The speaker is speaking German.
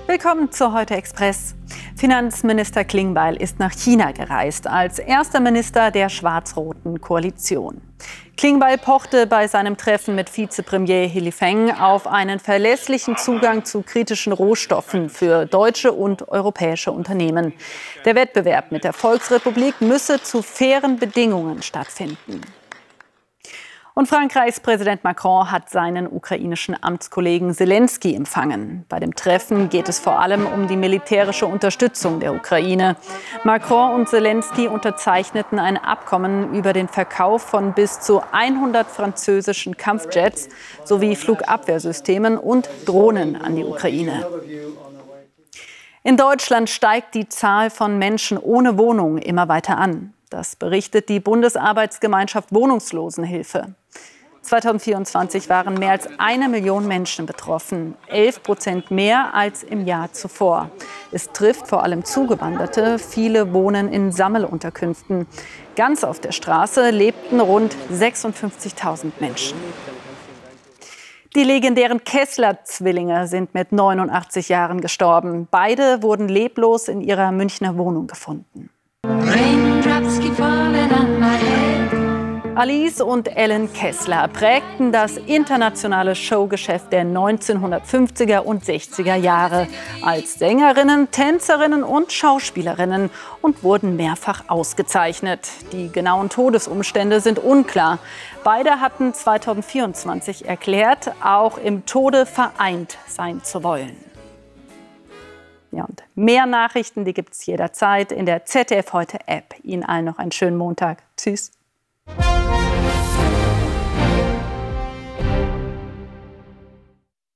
Willkommen zu Heute Express. Finanzminister Klingbeil ist nach China gereist, als erster Minister der schwarz-roten Koalition. Klingbeil pochte bei seinem Treffen mit Vizepremier He Feng auf einen verlässlichen Zugang zu kritischen Rohstoffen für deutsche und europäische Unternehmen. Der Wettbewerb mit der Volksrepublik müsse zu fairen Bedingungen stattfinden. Und Frankreichs Präsident Macron hat seinen ukrainischen Amtskollegen Selenskyj empfangen. Bei dem Treffen geht es vor allem um die militärische Unterstützung der Ukraine. Macron und Selenskyj unterzeichneten ein Abkommen über den Verkauf von bis zu 100 französischen Kampfjets sowie Flugabwehrsystemen und Drohnen an die Ukraine. In Deutschland steigt die Zahl von Menschen ohne Wohnung immer weiter an. Das berichtet die Bundesarbeitsgemeinschaft Wohnungslosenhilfe. 2024 waren mehr als 1 Million Menschen betroffen, 11% mehr als im Jahr zuvor. Es trifft vor allem Zugewanderte, viele wohnen in Sammelunterkünften. Ganz auf der Straße lebten rund 56.000 Menschen. Die legendären Kessler-Zwillinge sind mit 89 Jahren gestorben. Beide wurden leblos in ihrer Münchner Wohnung gefunden. Alice und Ellen Kessler prägten das internationale Showgeschäft der 1950er und 60er Jahre als Sängerinnen, Tänzerinnen und Schauspielerinnen und wurden mehrfach ausgezeichnet. Die genauen Todesumstände sind unklar. Beide hatten 2024 erklärt, auch im Tode vereint sein zu wollen. Ja, und mehr Nachrichten, die gibt es jederzeit in der ZDF Heute App. Ihnen allen noch einen schönen Montag. Tschüss.